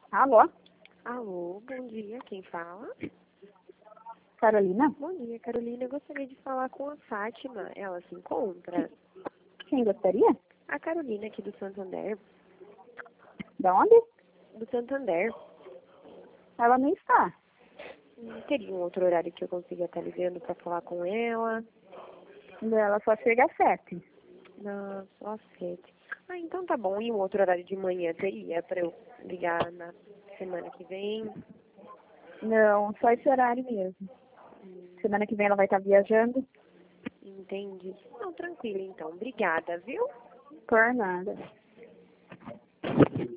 Alô? Alô, bom dia, quem fala? Carolina? Bom dia, Carolina. Eu gostaria de falar com a Fátima. Ela se encontra? Quem gostaria? A Carolina aqui do Santander. Da onde? Do Santander. Ela não está. Teria um outro horário que eu consiga estar ligando para falar com ela? Ela só chega às 7. Não, só às 7. Ah, então tá bom. E um outro horário de manhã teria para eu ligar na semana que vem? Não, só esse horário mesmo. Semana que vem ela vai estar viajando. Entendi. Não, tranquilo então. Obrigada, viu? Por nada.